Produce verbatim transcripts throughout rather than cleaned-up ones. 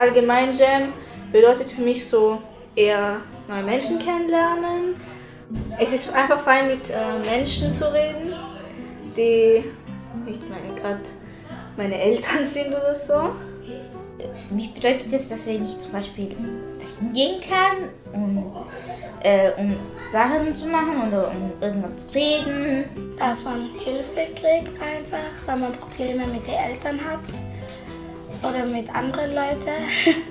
Allgemein Jam bedeutet für mich so eher neue Menschen kennenlernen. Es ist einfach fein, mit äh, Menschen zu reden, die nicht meine, gerade meine Eltern sind oder so. Für mich bedeutet das, dass wenn ich zum Beispiel dahin gehen kann, um, äh, um Sachen zu machen oder um irgendwas zu reden. Dass man Hilfe kriegt einfach, wenn man Probleme mit den Eltern hat oder mit anderen Leuten.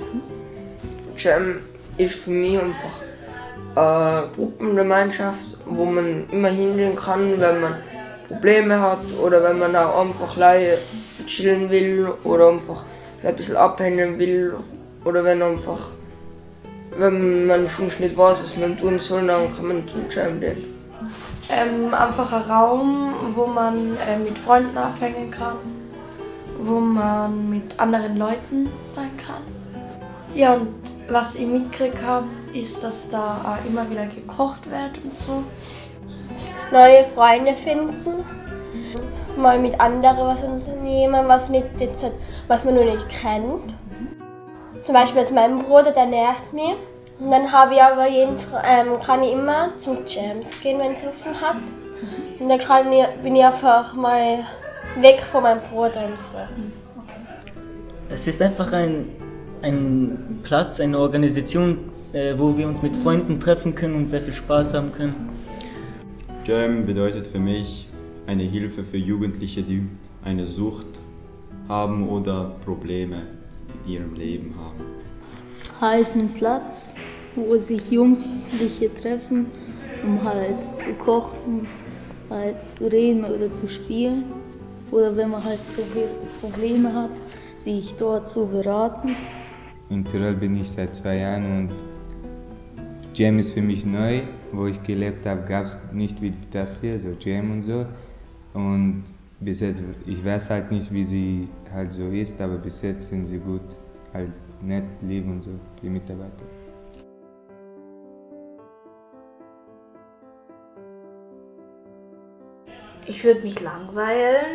Jam ist für mich einfach eine Gruppengemeinschaft, wo man immer hingehen kann, wenn man Probleme hat oder wenn man auch einfach leise chillen will oder einfach ein bisschen abhängen will oder wenn einfach, wenn man schon nicht weiß, was man tun soll, dann kann man zu Jam gehen. Ähm, einfach ein Raum, wo man äh, mit Freunden abhängen kann, wo man mit anderen Leuten sein kann. Ja, und was ich mitgekriegt habe, ist, dass da auch immer wieder gekocht wird und so. Neue Freunde finden, mal mit anderen was unternehmen, was, nicht jetzt, was man noch nicht kennt. Zum Beispiel als mein Bruder, der nervt mich. Und dann habe ich aber jeden, ähm, kann ich immer zum Jams gehen, wenn es offen hat. Und dann kann ich, bin ich einfach mal weg von meinem Bruder und so. Es ist einfach ein, ein Platz, eine Organisation, äh, wo wir uns mit Freunden treffen können und sehr viel Spaß haben können. Jam bedeutet für mich eine Hilfe für Jugendliche, die eine Sucht haben oder Probleme in ihrem Leben haben. Halt ein Platz, wo sich Jugendliche treffen, um halt zu kochen, halt zu reden oder zu spielen. Oder wenn man halt Probleme hat, sich dort zu beraten. In Tirol bin ich seit zwei Jahren und Jam ist für mich neu. Wo ich gelebt habe, gab es nicht wie das hier, so Jam und so. Und bis jetzt, ich weiß halt nicht, wie sie halt so ist, aber bis jetzt sind sie gut, halt nett, lieb und so, die Mitarbeiter. Ich würde mich langweilen.